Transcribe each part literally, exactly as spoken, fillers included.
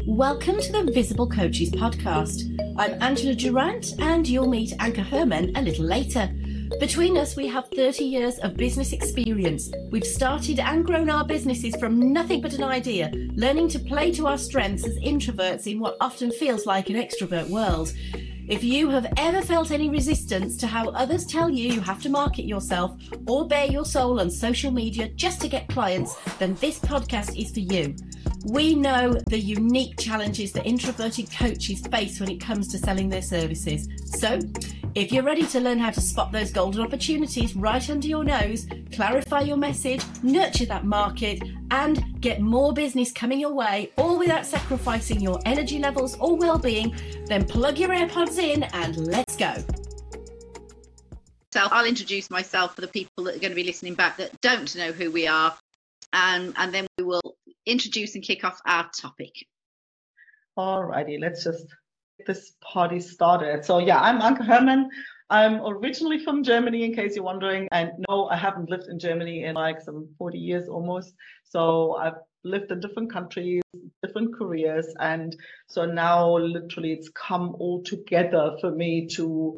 Welcome to the Visible Coaches podcast. I'm Angela Durant and you'll meet Anke Herman a little later. Between us, we have thirty years of business experience. We've started and grown our businesses from nothing but an idea, learning to play to our strengths as introverts in what often feels like an extrovert world. If you have ever felt any resistance to how others tell you you have to market yourself or bare your soul on social media just to get clients, then this podcast is for you. We know the unique challenges that introverted coaches face when it comes to selling their services. So, if you're ready to learn how to spot those golden opportunities right under your nose, clarify your message, nurture that market, and get more business coming your way, all without sacrificing your energy levels or well-being, then plug your AirPods in and let's go. So I'll introduce myself for the people that are going to be listening back that don't know who we are, and, and then we will introduce and kick off our topic. Alrighty, let's just get this party started. So yeah, I'm Anke Herman. I'm originally from Germany, in case you're wondering, and no, I haven't lived in Germany in like some forty years almost. So I've lived in different countries, different careers, and so now literally it's come all together for me to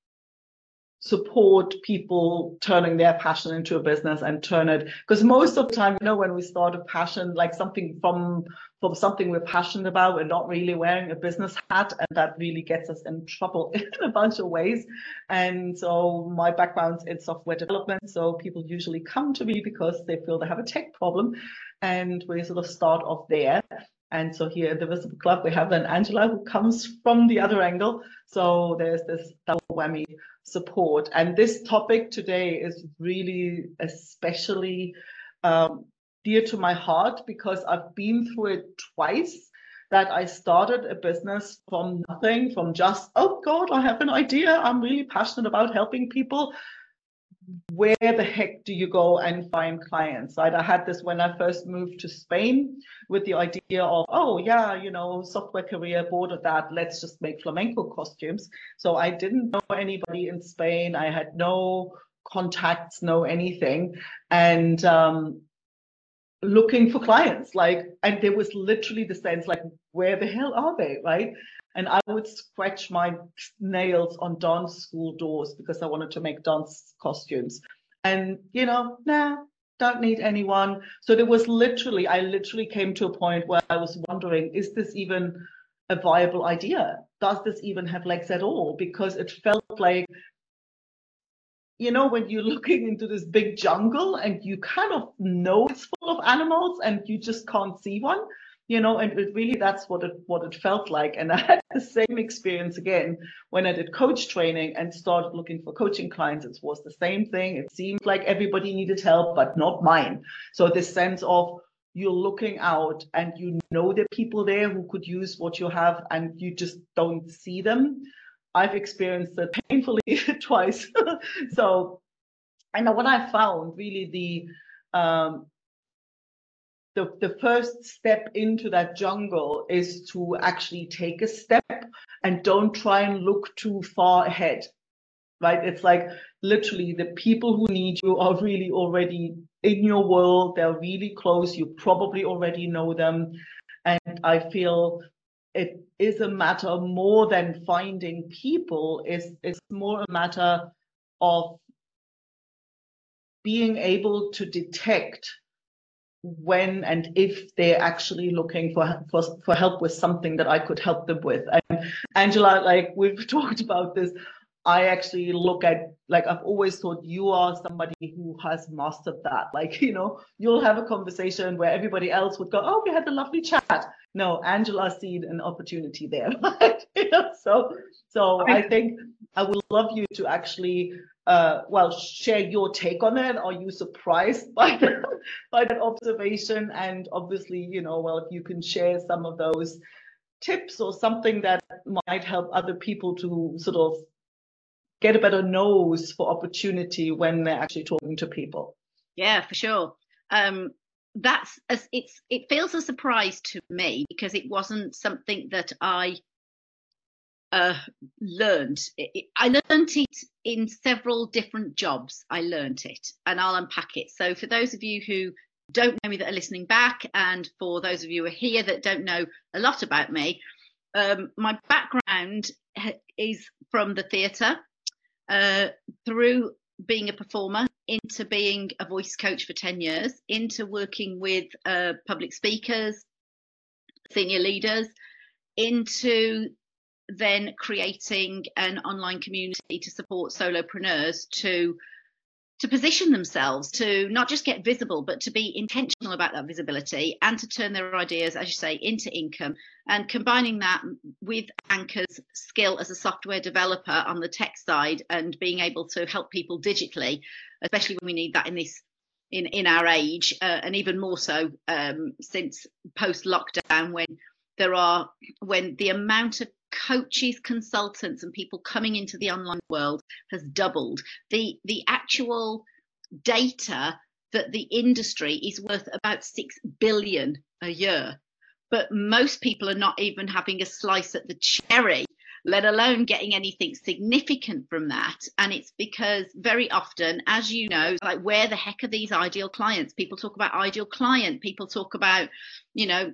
support people turning their passion into a business and turn it, because most of the time, you know, when we start a passion, like something from from something we're passionate about, we're not really wearing a business hat, and that really gets us in trouble in a bunch of ways. And so my background's in software development, so people usually come to me because they feel they have a tech problem, and we sort of start off there. And so here at the Visible Club, we have then Angela, who comes from the other angle. So there's this double whammy support. And this topic today is really especially um, dear to my heart, because I've been through it twice. That I started a business from nothing, from just, oh God, I have an idea. I'm really passionate about helping people. Where the heck do you go and find clients, right? I had this when I first moved to Spain with the idea of, oh yeah, you know, software career, bored of that, let's just make flamenco costumes. So I didn't know anybody in Spain. I had no contacts, no anything. And um, looking for clients, like, and there was literally the sense like, where the hell are they, right? And I would scratch my nails on dance school doors because I wanted to make dance costumes. And, you know, nah, don't need anyone. So there was literally, I literally came to a point where I was wondering, is this even a viable idea? Does this even have legs at all? Because it felt like, you know, when you're looking into this big jungle and you kind of know it's full of animals and you just can't see one. You know, and it really, that's what it what it felt like. And I had the same experience again when I did coach training and started looking for coaching clients. It was the same thing. It seemed like everybody needed help, but not mine. So this sense of you're looking out and you know there are people there who could use what you have and you just don't see them. I've experienced it painfully twice. So, and what I found really the um, The, the first step into that jungle is to actually take a step and don't try and look too far ahead, right? It's like literally the people who need you are really already in your world. They're really close. You probably already know them. And I feel it is a matter more than finding people. It's, it's more a matter of being able to detect when and if they're actually looking for, for for help with something that I could help them with. And Angela, like we've talked about this, I actually look at, like I've always thought you are somebody who has mastered that. Like, you know, you'll have a conversation where everybody else would go, oh, we had a lovely chat. No, Angela seen an opportunity there. You know, so so I think I would love you to actually uh well share your take on it. Are you surprised by that, by that observation? And obviously, you know, well, if you can share some of those tips or something that might help other people to sort of get a better nose for opportunity when they're actually talking to people. Yeah, for sure. Um, that's as it's it feels a surprise to me because it wasn't something that I uh, learned. It, it, I learned it in several different jobs. I learned it, and I'll unpack it. So for those of you who don't know me that are listening back, and for those of you who are here that don't know a lot about me, um, my background is from the theatre, uh, through being a performer, into being a voice coach for ten years, into working with uh, public speakers, senior leaders, into then creating an online community to support solopreneurs to to position themselves, to not just get visible, but to be intentional about that visibility and to turn their ideas, as you say, into income. And combining that with Anchor's skill as a software developer on the tech side and being able to help people digitally, especially when we need that in this in, in our age, uh, and even more so um, since post-lockdown, when there are when the amount of coaches, consultants and people coming into the online world has doubled. The the actual data that the industry is worth about six billion a year, but most people are not even having a slice at the cherry, let alone getting anything significant from that. And it's because very often, as you know, like, where the heck are these ideal clients? People talk about ideal client, people talk about, you know,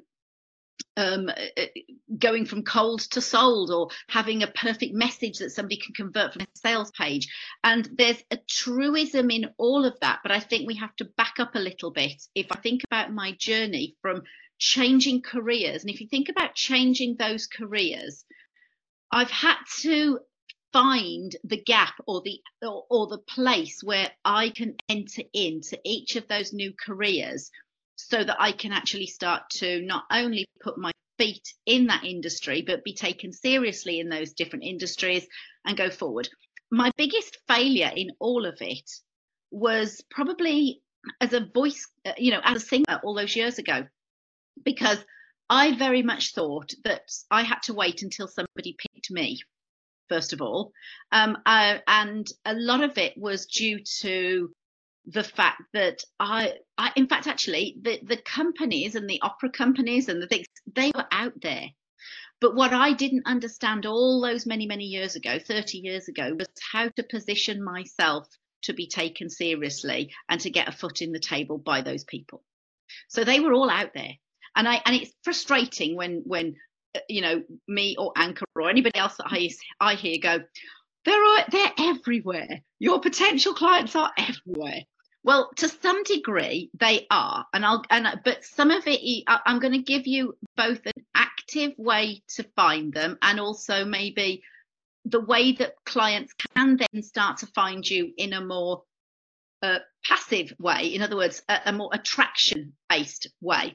um going from cold to sold, or having a perfect message that somebody can convert from a sales page. And there's a truism in all of that, but I think we have to back up a little bit. If I think about my journey from changing careers, and if you think about changing those careers, I've had to find the gap or the or, or the place where I can enter into each of those new careers, so that I can actually start to not only put my feet in that industry, but be taken seriously in those different industries and go forward. My biggest failure in all of it was probably as a voice, you know, as a singer all those years ago, because I very much thought that I had to wait until somebody picked me, first of all. Um, uh, and a lot of it was due to the fact that I, I, in fact, actually, the, the companies and the opera companies and the things, they were out there. But what I didn't understand all those many, many years ago, thirty years ago, was how to position myself to be taken seriously and to get a foot in the table by those people. So they were all out there. And I, and it's frustrating when, when, you know, me or Anchor or anybody else that I, I hear go, they're, they're everywhere. Your potential clients are everywhere. Well, to some degree they are, and I'll and but some of it I'm going to give you both an active way to find them, and also maybe the way that clients can then start to find you in a more uh, passive way. In other words, a, a more attraction-based way.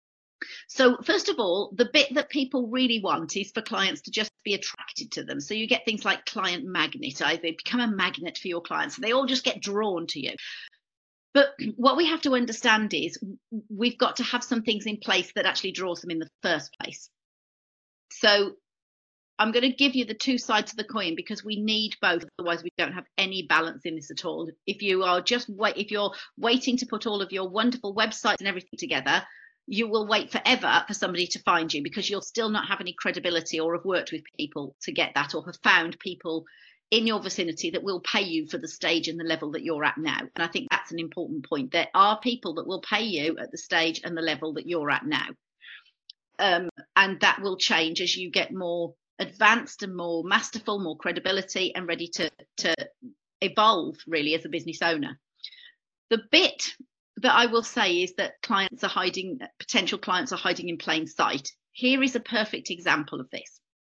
So first of all, the bit that people really want is for clients to just be attracted to them. So you get things like client magnet. They become a magnet for your clients. They all just get drawn to you. But what we have to understand is we've got to have some things in place that actually draws them in the first place. So I'm going to give you the two sides of the coin, because we need both. Otherwise, we don't have any balance in this at all. If you are just wait, if you're waiting to put all of your wonderful websites and everything together, you will wait forever for somebody to find you, because you'll still not have any credibility or have worked with people to get that, or have found people in your vicinity that will pay you for the stage and the level that you're at now. And I think that's an important point. There are people that will pay you at the stage and the level that you're at now. Um, and that will change as you get more advanced and more masterful, more credibility, and ready to, to evolve really as a business owner. The bit that I will say is that clients are hiding, potential clients are hiding in plain sight. Here is a perfect example of this.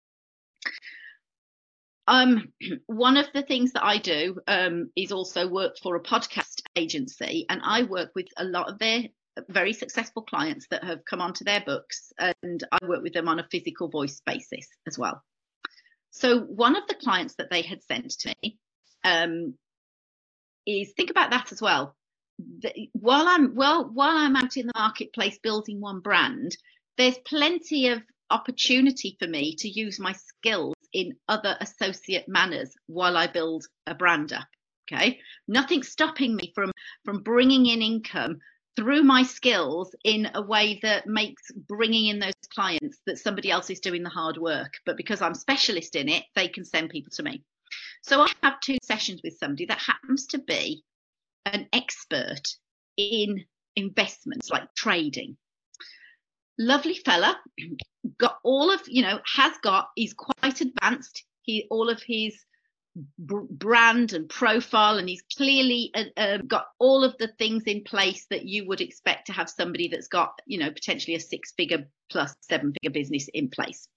Um, one of the things that I do um, is also work for a podcast agency, and I work with a lot of their very successful clients that have come onto their books, and I work with them on a physical voice basis as well. So one of the clients that they had sent to me um, is, think about that as well. The, while I'm well, while I'm out in the marketplace building one brand, there's plenty of opportunity for me to use my skills in other associate manners while I build a brand up. Okay, nothing's stopping me from from bringing in income through my skills in a way that makes bringing in those clients that somebody else is doing the hard work. But because I'm specialist in it, they can send people to me. So I have two sessions with somebody that happens to be an expert in investments like trading. Lovely fella, got all of, you know, has got, he's quite advanced. He, all of his b- brand and profile, and he's clearly uh, uh, got all of the things in place that you would expect to have somebody that's got, you know, potentially a six figure plus seven figure business in place.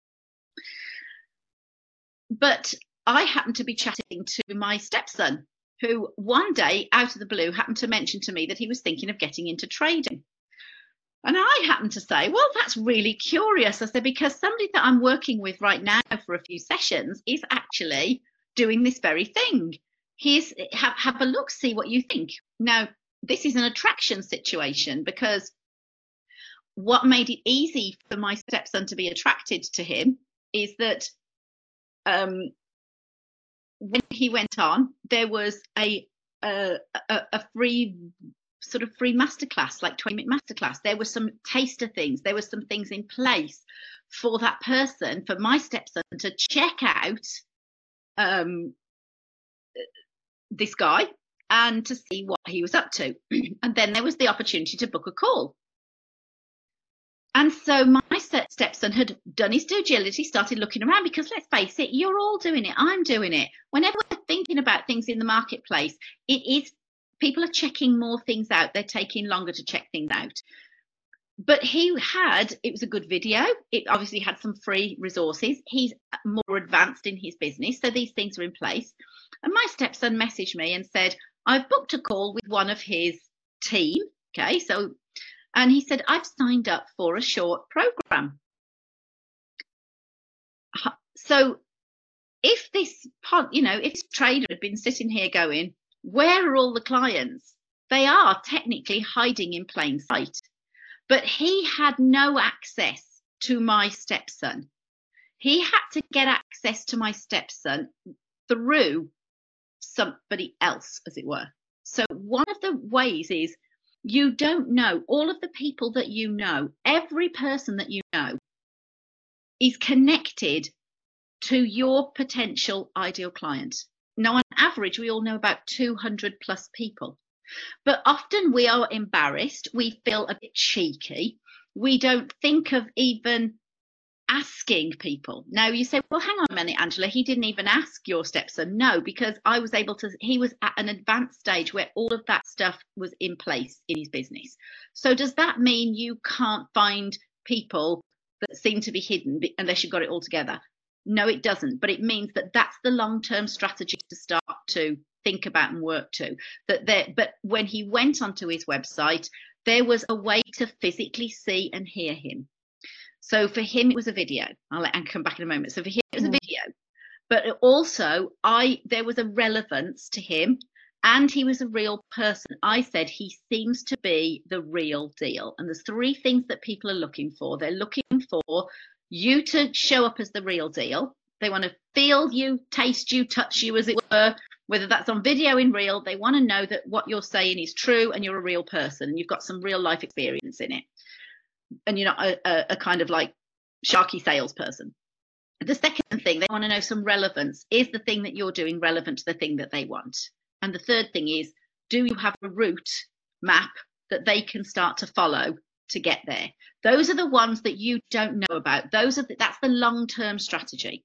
But I happened to be chatting to my stepson, who one day out of the blue happened to mention to me that he was thinking of getting into trading. And I happened to say, well, that's really curious. I said, because somebody that I'm working with right now for a few sessions is actually doing this very thing. Here's, have, have a look, see what you think. Now, this is an attraction situation, because what made it easy for my stepson to be attracted to him is that um, when he went on, there was a, a, a free sort of free masterclass, like twenty minute masterclass. There were some taster things. There were some things in place for that person, for my stepson to check out um, this guy and to see what he was up to. And then there was the opportunity to book a call. And so my stepson had done his due diligence. He started looking around, because let's face it, you're all doing it. I'm doing it. Whenever we're thinking about things in the marketplace, it is, people are checking more things out. They're taking longer to check things out. But he had, it was a good video. It obviously had some free resources. He's more advanced in his business, so these things are in place. And my stepson messaged me and said, I've booked a call with one of his team. Okay, so, and he said, I've signed up for a short program. So if this, you know, if this trader had been sitting here going, where are all the clients? They are technically hiding in plain sight. But he had no access to my stepson. He had to get access to my stepson through somebody else, as it were. So one of the ways is, you don't know, all of the people that you know, every person that you know is connected to your potential ideal client. Now, on average, we all know about two hundred plus people. But often we are embarrassed. We feel a bit cheeky. We don't think of even asking people. Now you say, well, hang on a minute, Angela, he didn't even ask your stepson. No, because I was able to, he was at an advanced stage where all of that stuff was in place in his business. So does that mean you can't find people that seem to be hidden unless you've got it all together? No, it doesn't. But it means that that's the long-term strategy to start to think about and work to. That there, but when he went onto his website, there was a way to physically see and hear him. So for him, it was a video. I'll let Anne come back in a moment. So for him, it was a video. But also, I there was a relevance to him, and he was a real person. I said he seems to be the real deal. And there's three things that people are looking for. They're looking for you to show up as the real deal. They want to feel you, taste you, touch you, as it were, whether that's on video, in real. They want to know that what you're saying is true and you're a real person and you've got some real life experience in it. And you're not a, a, a kind of like sharky salesperson. The second thing, they want to know some relevance. Is the thing that you're doing relevant to the thing that they want? And the third thing is, do you have a route map that they can start to follow to get there? Those are the ones that you don't know about. Those are the, that's the long-term strategy.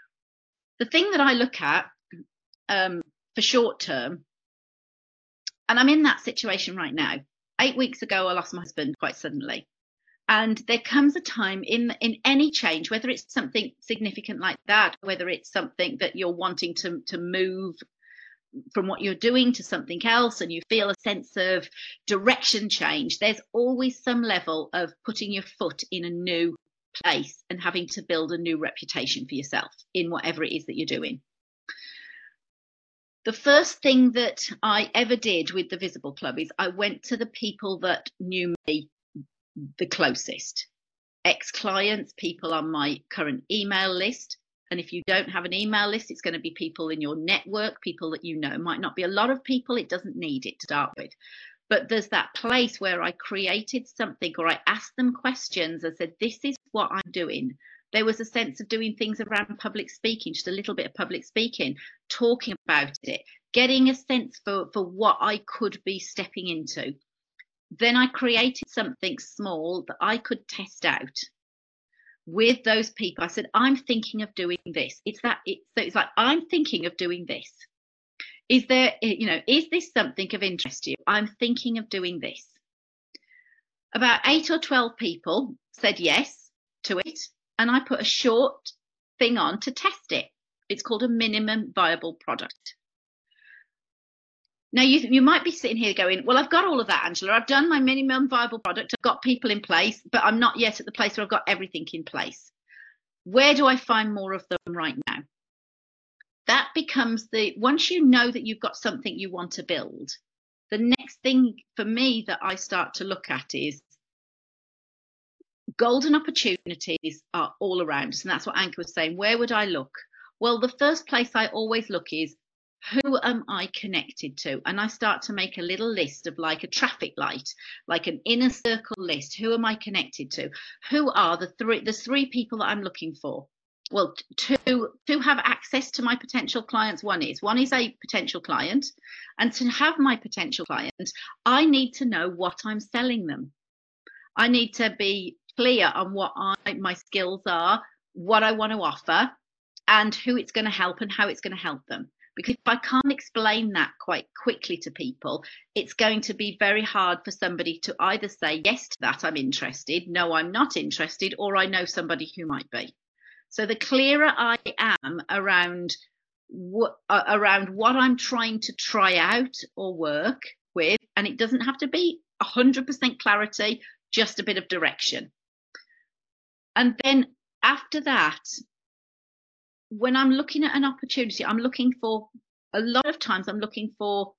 The thing that I look at um, for short term, and I'm in that situation right now. Eight weeks ago, I lost my husband quite suddenly. And there comes a time in, in any change, whether it's something significant like that, whether it's something that you're wanting to, to move from what you're doing to something else, and you feel a sense of direction change, there's always some level of putting your foot in a new place and having to build a new reputation for yourself in whatever it is that you're doing. The first thing that I ever did with the Visible Club is I went to the people that knew me the closest, ex-clients, people on my current email list. And if you don't have an email list, it's going to be people in your network, people that you know. It might not be a lot of people, it doesn't need it to start with. But there's that place where I created something, or I asked them questions. I said, this is what I'm doing. There was a sense of doing things around public speaking, just a little bit of public speaking, talking about it, getting a sense for, for what I could be stepping into. then I created something small that I could test out with those people. I said, I'm thinking of doing this. It's that, it, so it's like, I'm thinking of doing this. Is there, you know, is this something of interest to you? I'm thinking of doing this. About eight or twelve people said yes to it. And I put a short thing on to test it. It's called a minimum viable product. Now, you, you might be sitting here going, well, I've got all of that, Angela. I've done my minimum viable product. I've got people in place, but I'm not yet at the place where I've got everything in place. Where do I find more of them right now? That becomes the, once you know that you've got something you want to build, the next thing for me that I start to look at is golden opportunities are all around us. And that's what Anke was saying. Where would I look? Well, the first place I always look is, who am I connected to? And I start to make a little list of like a traffic light, like an inner circle list. Who am I connected to? Who are the three, the three people that I'm looking for? Well, to, to have access to my potential clients, one is, one is a potential client. And to have my potential client, I need to know what I'm selling them. I need to be clear on what I, my skills are, what I want to offer, and who it's going to help and how it's going to help them. Because if I can't explain that quite quickly to people, it's going to be very hard for somebody to either say yes to that, I'm interested, no, I'm not interested, or I know somebody who might be. So the clearer I am around what, uh, around what I'm trying to try out or work with, and it doesn't have to be one hundred percent clarity, just a bit of direction. And then after that, when I'm looking at an opportunity, I'm looking for, a lot of times I'm looking for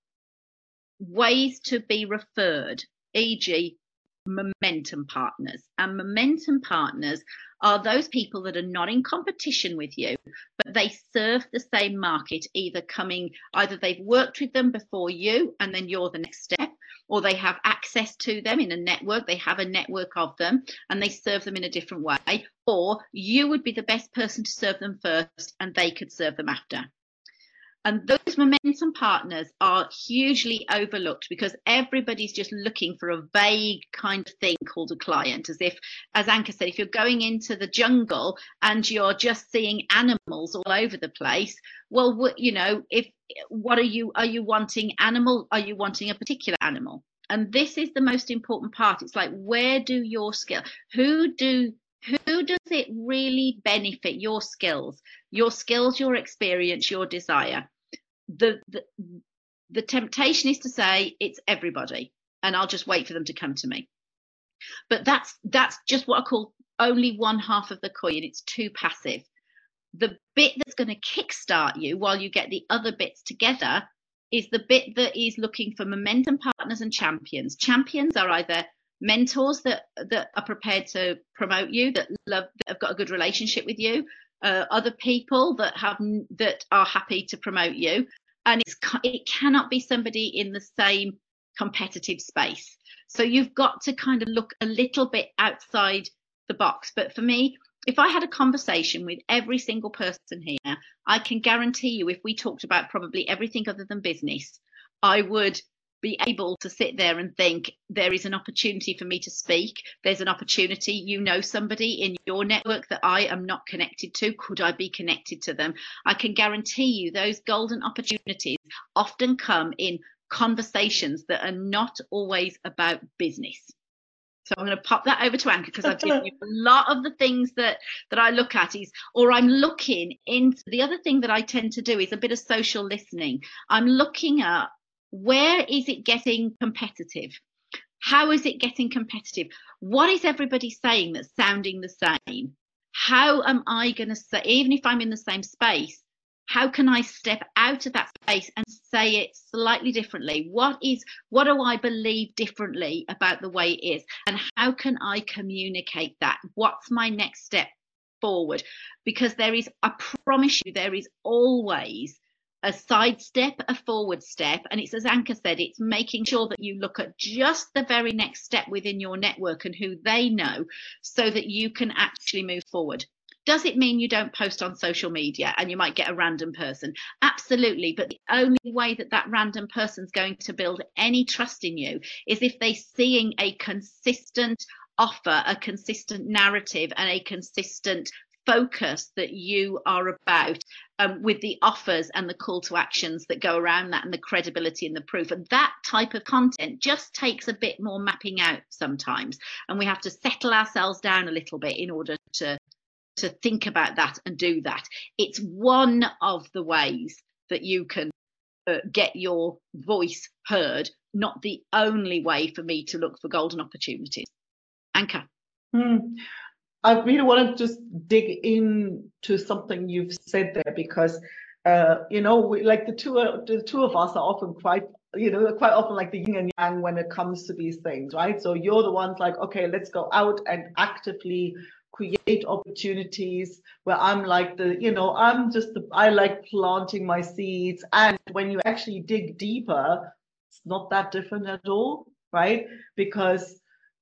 ways to be referred, for example momentum partners. And momentum partners are those people that are not in competition with you, but they serve the same market, either coming, either they've worked with them before you and then you're the next step, or they have access to them in a network, they have a network of them and they serve them in a different way, or you would be the best person to serve them first and they could serve them after. And those momentum partners are hugely overlooked because everybody's just looking for a vague kind of thing called a client, as if, as Anke said, if you're going into the jungle and you're just seeing animals all over the place, well, you know, if what are you, are you wanting animal? Are you wanting a particular animal? And this is the most important part. It's like, where do your skill, who do, who does it really benefit? Your skills, your skills, your experience, your desire. The, the, the temptation is to say it's everybody and I'll just wait for them to come to me. But that's, that's just what I call only one half of the coin. It's too passive. The bit that's going to kickstart you while you get the other bits together is the bit that is looking for momentum partners and champions. Champions are either mentors that, that are prepared to promote you, that love, that have got a good relationship with you, uh, other people that have, that are happy to promote you. And it's, it cannot be somebody in the same competitive space. So you've got to kind of look a little bit outside the box. But for me, if I had a conversation with every single person here, I can guarantee you, if we talked about probably everything other than business, I would be able to sit there and think, there is an opportunity for me to speak. There's an opportunity, you know, somebody in your network that I am not connected to. Could I be connected to them? I can guarantee you those golden opportunities often come in conversations that are not always about business. So I'm going to pop that over to Anke because I've given you a lot of the things that, that I look at is, or I'm looking into, the other thing that I tend to do is a bit of social listening. I'm looking at, where is it getting competitive? How is it getting competitive? What is everybody saying that's sounding the same? How am I going to say, even if I'm in the same space, how can I step out of that space and say it slightly differently? What is, what do I believe differently about the way it is? And how can I communicate that? What's my next step forward? Because there is, I promise you, there is always a side step, a forward step. And it's, as Anke said, it's making sure that you look at just the very next step within your network and who they know so that you can actually move forward. Does it mean you don't post on social media and you might get a random person? Absolutely. But the only way that that random person's going to build any trust in you is if they're seeing a consistent offer, a consistent narrative, and a consistent focus that you are about, um, with the offers and the call to actions that go around that, and the credibility and the proof. And that type of content just takes a bit more mapping out sometimes, and we have to settle ourselves down a little bit in order to to think about that and do that. It's one of the ways that you can uh, get your voice heard, not the only way for me to look for golden opportunities. Anka. Hmm. I really want to just dig into something you've said there, because, uh, you know, we, like the two, uh, the two of us are often quite, you know, quite often like the yin and yang when it comes to these things, right? So you're the ones like, okay, let's go out and actively create opportunities, where I'm like the, you know, I'm just, the, I like planting my seeds. And when you actually dig deeper, it's not that different at all, right? Because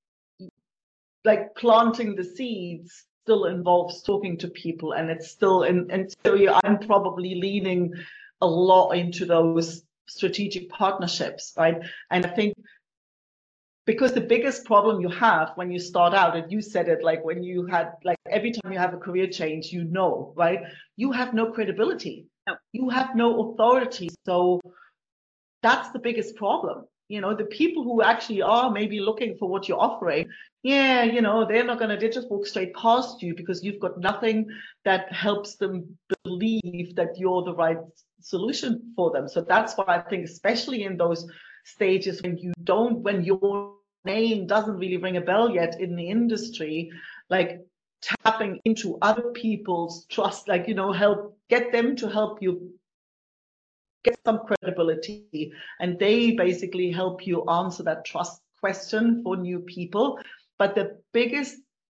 like planting the seeds still involves talking to people, and it's still in, and so yeah, I'm probably leaning a lot into those strategic partnerships, right? And I think because the biggest problem you have when you start out, and you said it, like when you had, like every time you have a career change, you know, right? You have no credibility, no. You have no authority. So that's the biggest problem. You know, the people who actually are maybe looking for what you're offering, yeah, you know, they're not going to, they just walk straight past you because you've got nothing that helps them believe that you're the right solution for them. So that's why I think, especially in those stages when you don't, when your name doesn't really ring a bell yet in the industry, like tapping into other people's trust, like, you know, help, get them to help you get some credibility, and they basically help you answer that trust question for new people. But the biggest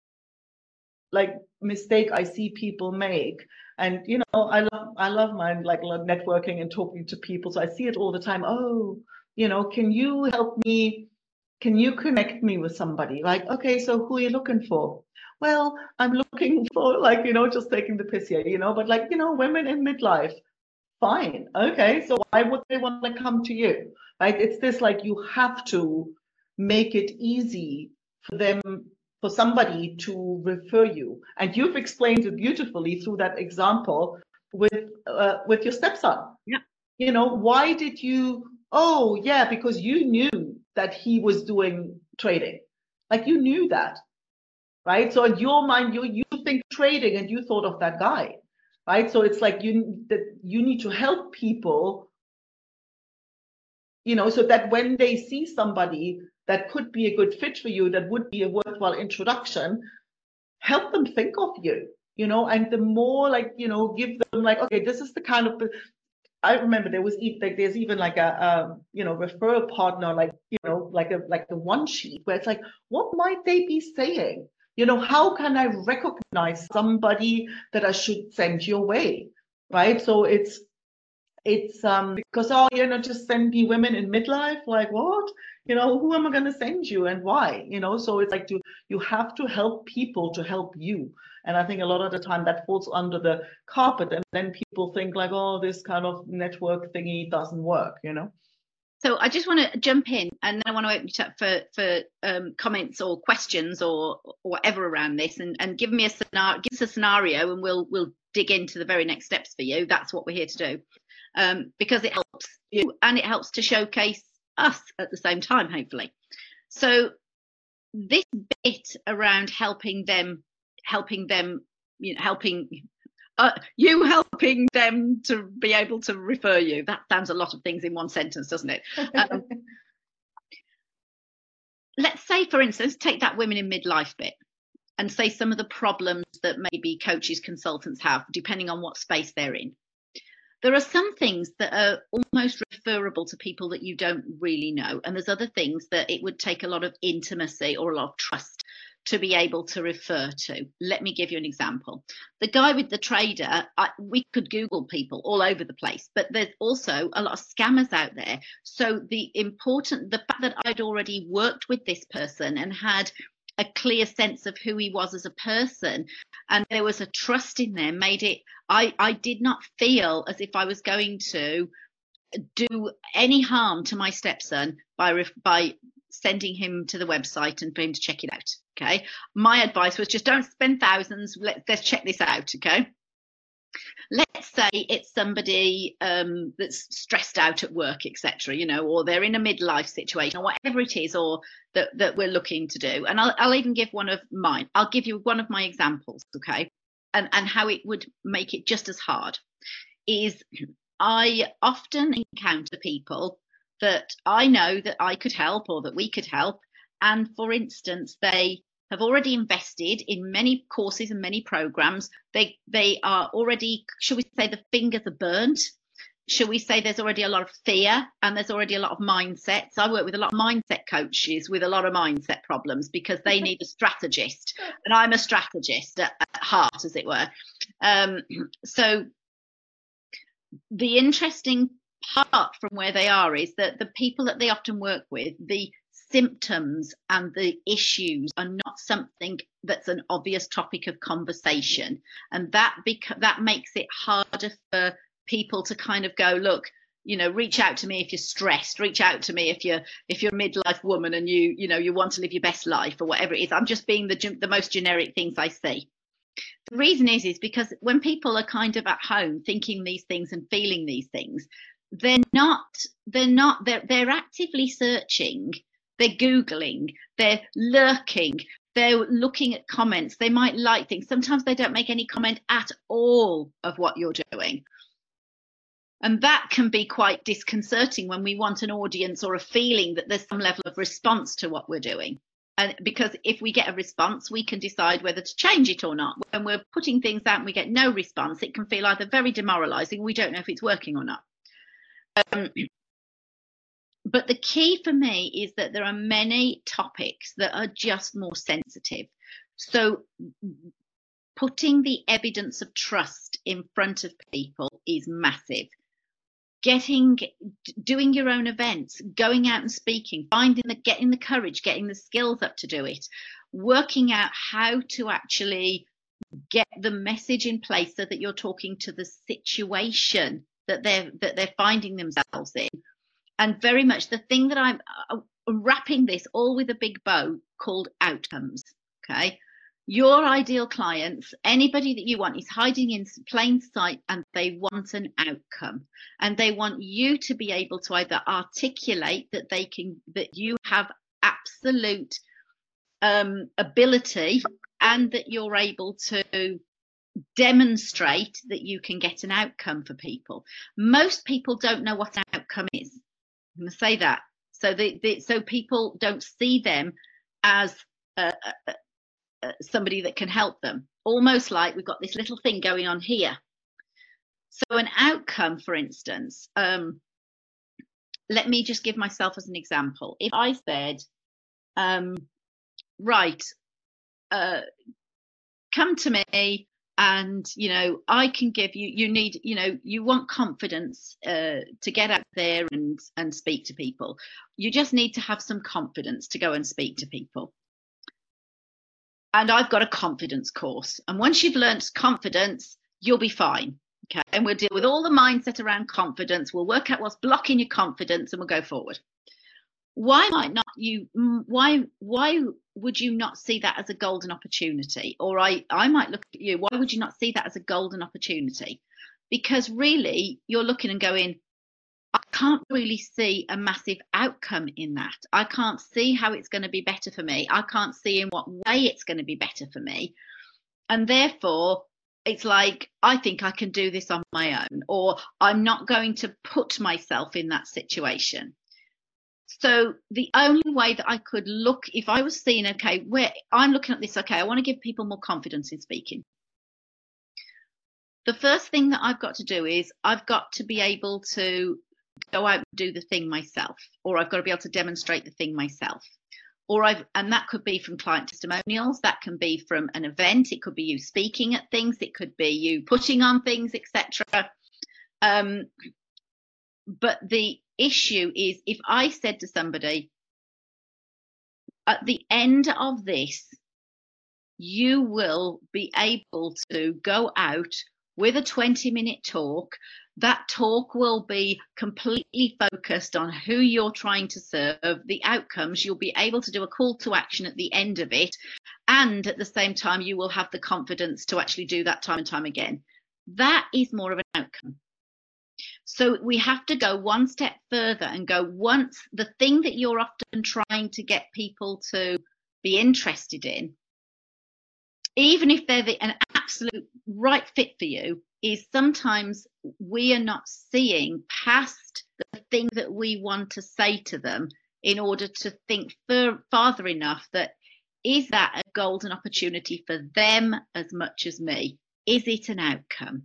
like mistake I see people make, and you know, I love I love my like networking and talking to people, so I see it all the time. Oh, you know, can you help me? Can you connect me with somebody? Like, okay, so who are you looking for? Well, I'm looking for, like, you know, just taking the piss here, you know, but like, you know, women in midlife. Fine. Okay. So why would they want to come to you? Right? It's this, like, you have to make it easy for them, for somebody to refer you. And you've explained it beautifully through that example with uh, with your stepson. Yeah. You know, why did you? Oh, yeah, because you knew that he was doing trading. Like, you knew that, right? So in your mind, you you think trading, and you thought of that guy. Right, so it's like you that you need to help people, you know, so that when they see somebody that could be a good fit for you, that would be a worthwhile introduction, help them think of you, you know. And the more, like, you know, give them like, okay, this is the kind of. I remember there was even like there's even like a, a you know, referral partner, like, you know, like a like a one sheet where it's like, what might they be saying? You know, how can I recognize somebody that I should send your way, right? So it's, it's um because, oh, you know, just send me women in midlife, like what? You know, who am I going to send you and why? You know, so it's like to, you have to help people to help you. And I think a lot of the time that falls under the carpet, and then people think like, oh, this kind of network thingy doesn't work, you know? So I just want to jump in, and then I want to open it up for for um, comments or questions or, or whatever around this, and, and give me a scenario, give us a scenario, and we'll we'll dig into the very next steps for you. That's what we're here to do, um, because it helps you and it helps to showcase us at the same time, hopefully. So this bit around helping them, helping them, you know, helping. Uh, you helping them to be able to refer you. That sounds a lot of things in one sentence, doesn't it? Um, let's say, for instance, take that women in midlife bit and say some of the problems that maybe coaches, consultants have, depending on what space they're in. There are some things that are almost referable to people that you don't really know. And there's other things that it would take a lot of intimacy or a lot of trust to be able to refer to. Let me give you an example. The guy with the trader, I, we could Google people all over the place, but there's also a lot of scammers out there. So the important, the fact that I'd already worked with this person and had a clear sense of who he was as a person, and there was a trust in there, made it, I, I did not feel as if I was going to do any harm to my stepson by by sending him to the website and for him to check it out. Okay, my advice was just don't spend thousands. Let, let's check this out. Okay, let's say it's somebody um, that's stressed out at work, et cetera. You know, or they're in a midlife situation, or whatever it is, or that that we're looking to do. And I'll I'll even give one of mine. I'll give you one of my examples. Okay, and and how it would make it just as hard is, I often encounter people that I know that I could help or that we could help. And for instance, they have already invested in many courses and many programs. They they are already, shall we say, the fingers are burnt. Shall we say there's already a lot of fear and there's already a lot of mindsets. I work with a lot of mindset coaches with a lot of mindset problems because they need a strategist. And I'm a strategist at, at heart, as it were. Um, so the interesting part from where they are is that the people that they often work with, the symptoms and the issues are not something that's an obvious topic of conversation, and that beca- that makes it harder for people to kind of go, look, you know, reach out to me if you're stressed, reach out to me if you're if you're a midlife woman and you you know you want to live your best life or whatever it is. I'm just being the the most generic things I see. The reason is is because when people are kind of at home thinking these things and feeling these things, they're not they're not they're they're actively searching, they're Googling, they're lurking, they're looking at comments, they might like things. Sometimes they don't make any comment at all of what you're doing. And that can be quite disconcerting when we want an audience or a feeling that there's some level of response to what we're doing. And because if we get a response, we can decide whether to change it or not. When we're putting things out and we get no response, it can feel either very demoralizing, we don't know if it's working or not. Um, but the key for me is that there are many topics that are just more sensitive. So putting the evidence of trust in front of people is massive. Getting, doing your own events, going out and speaking, finding the, getting the courage, getting the skills up to do it, working out how to actually get the message in place so that you're talking to the situation that they're that they're finding themselves in. And very much the thing that I'm uh, wrapping this all with a big bow called outcomes. Okay. Your ideal clients, anybody that you want, is hiding in plain sight and they want an outcome. And they want you to be able to either articulate that they can, that you have absolute um, ability and that you're able to demonstrate that you can get an outcome for people. Most people don't know what an outcome is. I'm going to say that. So, they, they, so people don't see them as a, a somebody that can help them, almost like we've got this little thing going on here. So an outcome, for instance, um, let me just give myself as an example. If I said, um, right, uh, come to me and, you know, I can give you, you need, you know, you want confidence uh, to get out there and, and speak to people. You just need to have some confidence to go and speak to people. And I've got a confidence course. And once you've learnt confidence, you'll be fine. Okay. And we'll deal with all the mindset around confidence. We'll work out what's blocking your confidence and we'll go forward. Why might not you, why, why would you not see that as a golden opportunity? Or I, I might look at you, why would you not see that as a golden opportunity? Because really you're looking and going, I can't really see a massive outcome in that. I can't see how it's going to be better for me. I can't see in what way it's going to be better for me. And therefore, it's like, I think I can do this on my own, or I'm not going to put myself in that situation. So the only way that I could look, if I was seeing, okay, where I'm looking at this, okay, I want to give people more confidence in speaking. The first thing that I've got to do is I've got to be able to go out and do the thing myself, or I've got to be able to demonstrate the thing myself, or I've, and that could be from client testimonials, that can be from an event, it could be you speaking at things, it could be you putting on things, et cetera. Um, but the issue is, if I said to somebody, at the end of this, you will be able to go out with a twenty minute talk. That talk will be completely focused on who you're trying to serve, the outcomes. You'll be able to do a call to action at the end of it. And at the same time, you will have the confidence to actually do that time and time again. That is more of an outcome. So we have to go one step further and go, once the thing that you're often trying to get people to be interested in, even if they're the, an absolute right fit for you, is sometimes we are not seeing past the thing that we want to say to them in order to think fur, farther enough that, is that a golden opportunity for them as much as me? Is it an outcome?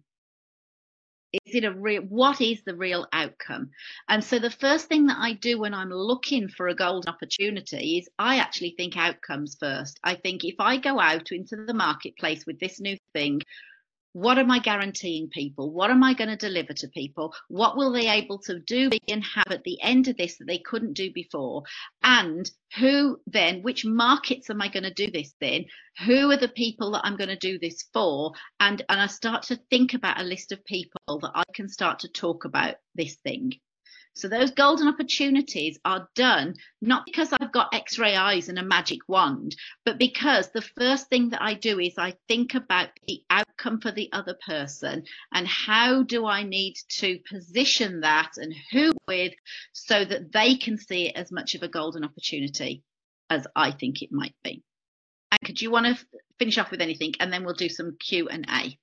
Is it a real, what is the real outcome? And so the first thing that I do when I'm looking for a golden opportunity is I actually think outcomes first. I think if I go out into the marketplace with this new thing, what am I guaranteeing people? What am I going to deliver to people? What will they able to do and have at the end of this that they couldn't do before? And who then, which markets am I going to do this in? Who are the people that I'm going to do this for? And, and I start to think about a list of people that I can start to talk about this thing. So those golden opportunities are done not because I've got X-ray eyes and a magic wand, but because the first thing that I do is I think about the outcome for the other person and how do I need to position that and who with so that they can see it as much of a golden opportunity as I think it might be. And do you want to finish off with anything, and then we'll do some Q and A?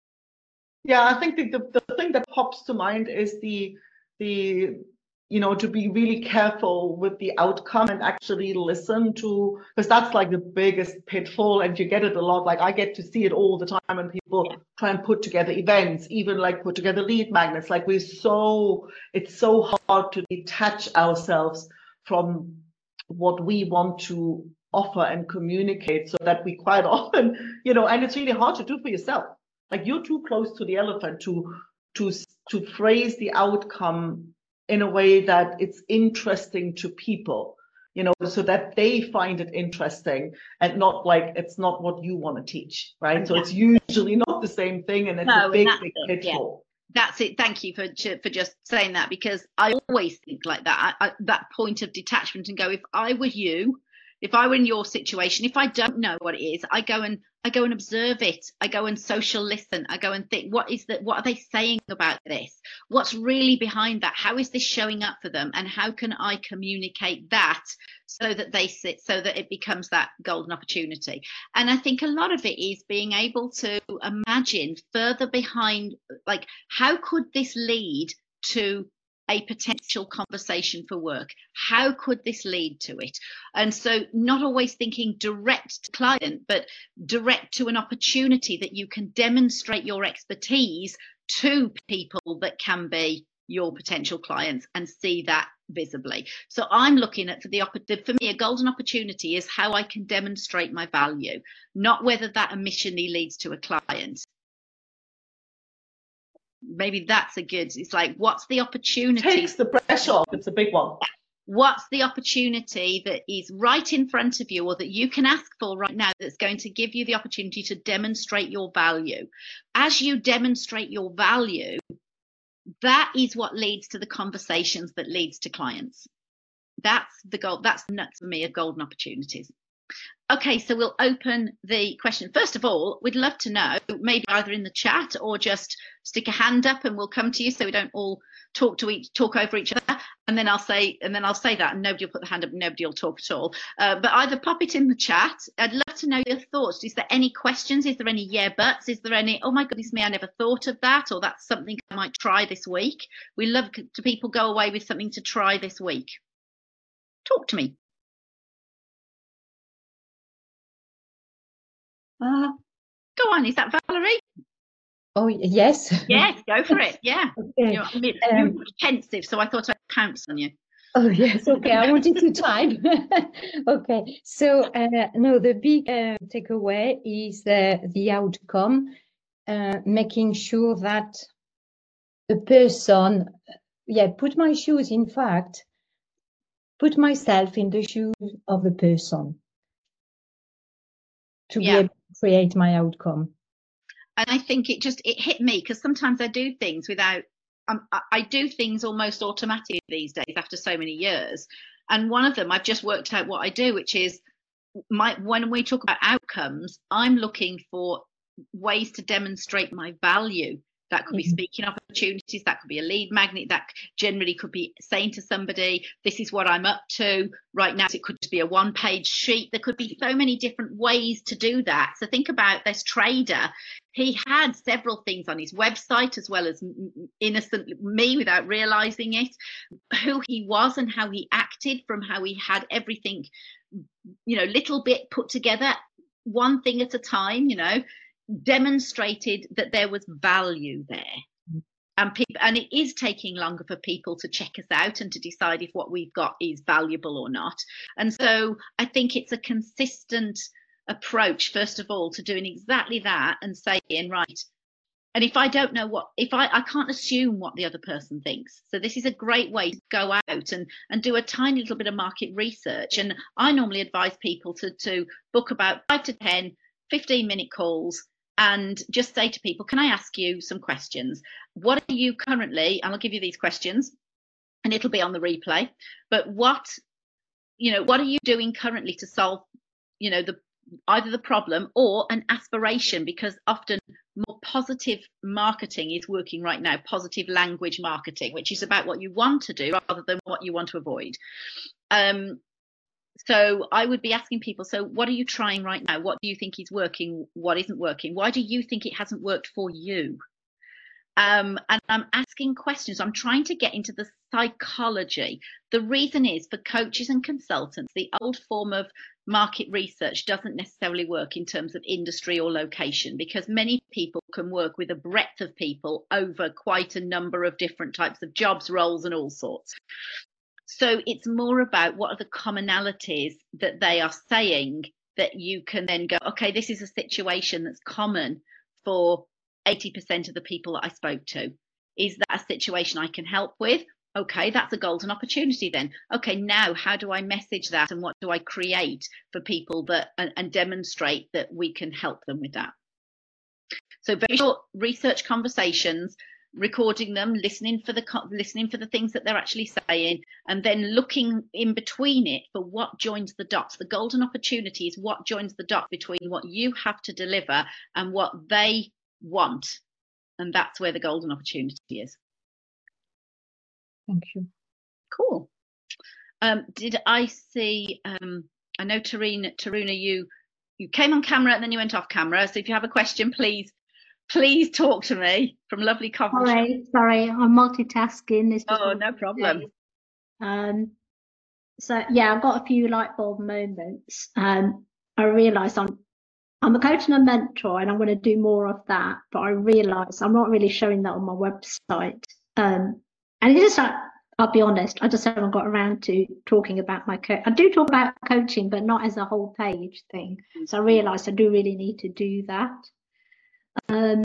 Yeah, I think the, the, the thing that pops to mind is the the you know to be really careful with the outcome and actually listen to, because that's like the biggest pitfall, and you get it a lot. Like I get to see it all the time when people yeah. try and put together events, even like put together lead magnets. Like we're so it's so hard to detach ourselves from what we want to offer and communicate, so that we quite often, you know, and it's really hard to do for yourself. Like you're too close to the elephant to to to phrase the outcome in a way that it's interesting to people, you know, so that they find it interesting and not like it's not what you want to teach, right? So it's usually not the same thing, and it's no, a big, big pitfall. Yeah. That's it. Thank you for for just saying that, because I always think like that, I, I, that point of detachment, and go, if I were you, if I were in your situation, if I don't know what it is, I go and I go and observe it. I go and social listen. I go and think, what is that? What are they saying about this? What's really behind that? How is this showing up for them? And how can I communicate that so that they sit, so that it becomes that golden opportunity? And I think a lot of it is being able to imagine further behind, like, how could this lead to a potential conversation for work? How could this lead to it? And so not always thinking direct to client, but direct to an opportunity that you can demonstrate your expertise to people that can be your potential clients and see that visibly. So I'm looking at, for the for me, a golden opportunity is how I can demonstrate my value, not whether that initially leads to a client. Maybe that's a good, it's like, what's the opportunity? Takes the pressure off. It's a big one. What's the opportunity that is right in front of you, or that you can ask for right now, that's going to give you the opportunity to demonstrate your value? As you demonstrate your value, that is what leads to the conversations that leads to clients. That's the goal. That's the nuts for me of golden opportunities. Okay, so we'll open the question. First of all, we'd love to know, maybe either in the chat or just stick a hand up and we'll come to you, so we don't all talk to each talk over each other. And then I'll say, and then I'll say that, and nobody will put the hand up, and nobody will talk at all. Uh, but either pop it in the chat. I'd love to know your thoughts. Is there any questions? Is there any yeah buts? Is there any, oh my goodness me, I never thought of that, or that's something I might try this week? We love to people go away with something to try this week. Talk to me. Uh, go on, is that Valerie? Oh, yes. Yes, go for it. Yeah. Okay. You're, you're um, pensive, so I thought I'd pounce on you. Oh, yes. Okay. I wanted to type. Okay. So, uh, no, the big uh, takeaway is uh, the outcome, uh, making sure that the person, yeah, put my shoes, in fact, put myself in the shoes of the person to Yeah. be able to create my outcome. And I think it just, it hit me because sometimes I do things without, um, I, I do things almost automatically these days after so many years. And one of them, I've just worked out what I do, which is my, when we talk about outcomes, I'm looking for ways to demonstrate my value. That could be speaking opportunities, that could be a lead magnet, that generally could be saying to somebody, this is what I'm up to right now. It could just be a one page sheet. There could be so many different ways to do that. So think about this trader. He had several things on his website, as well as innocent me without realizing it, who he was and how he acted, from how he had everything, you know, little bit put together, one thing at a time, you know, demonstrated that there was value there. And people, and it is taking longer for people to check us out and to decide if what we've got is valuable or not. And so I think it's a consistent approach, first of all, to doing exactly that and saying, right, and if I don't know what, if I, I can't assume what the other person thinks. So this is a great way to go out and, and do a tiny little bit of market research. And I normally advise people to, to book about five to ten, fifteen minute calls and just say to people, can I ask you some questions? What are you currently, and I'll give you these questions and it'll be on the replay, but what, you know, what are you doing currently to solve, you know, the either the problem or an aspiration? Because often more positive marketing is working right now, positive language marketing, which is about what you want to do rather than what you want to avoid. Um, so I would be asking people, so what are you trying right now? What do you think is working? What isn't working? Why do you think it hasn't worked for you? Um, and I'm asking questions. I'm trying to get into the psychology. The reason is, for coaches and consultants, the old form of market research doesn't necessarily work in terms of industry or location, because many people can work with a breadth of people over quite a number of different types of jobs, roles, and all sorts. So it's more about what are the commonalities that they are saying that you can then go, okay, this is a situation that's common for eighty percent of the people that I spoke to. Is that a situation I can help with? Okay, that's a golden opportunity then. Okay, now how do I message that and what do I create for people that and, and demonstrate that we can help them with that? So very short research conversations, recording them, listening for the listening for the things that they're actually saying, and then looking in between it for what joins the dots. The golden opportunity is what joins the dot between what you have to deliver and what they want, and that's where the golden opportunity is. Thank you. Cool. Um, did I see? Um, I know Tarina, Taruna, you you came on camera and then you went off camera. So if you have a question, please. Please talk to me from lovely Coventry. Sorry, sorry, I'm multitasking. It's just oh, no problem. Um, so yeah, I've got a few light bulb moments. Um, I realised I'm I'm a coach and a mentor, and I'm going to do more of that. But I realised I'm not really showing that on my website. Um, and it's just like, I'll be honest, I just haven't got around to talking about my coach. I do talk about coaching, but not as a whole page thing. So I realised I do really need to do that. Um,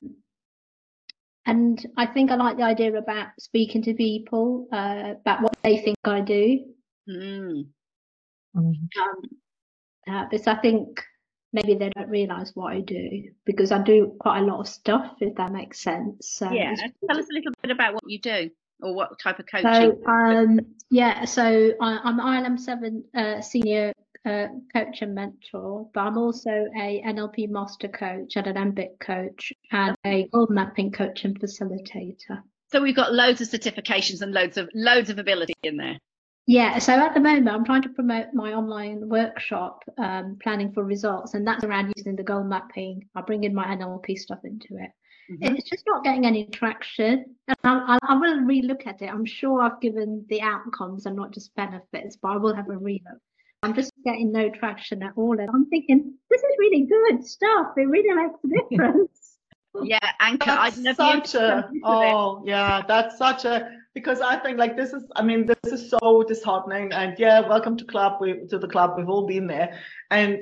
and I think I like the idea about speaking to people uh, about what they think I do. Mm. Um, uh, because I think maybe they don't realise what I do, because I do quite a lot of stuff, if that makes sense. So yeah, tell us a little bit about what you do or what type of coaching. So, um, yeah, so I, I'm I L M seven uh, senior uh, coach and mentor, but I'm also a N L P master coach and an M B I C coach and a goal mapping coach and facilitator. So we've got loads of certifications and loads of loads of ability in there. Yeah, so at the moment I'm trying to promote my online workshop, um, planning for results, and that's around using the goal mapping. I bring in my N L P stuff into it. Mm-hmm. It's just not getting any traction, and I, I, I will relook at it. I'm sure I've given the outcomes and not just benefits, but I will have a relook. I'm just getting no traction at all, and I'm thinking this is really good stuff. It really makes a difference. Yeah, Anka, that's I'd such a oh yeah, that's such a because I think like this is I mean this is so disheartening, and yeah, welcome to club we to the club. We've all been there, and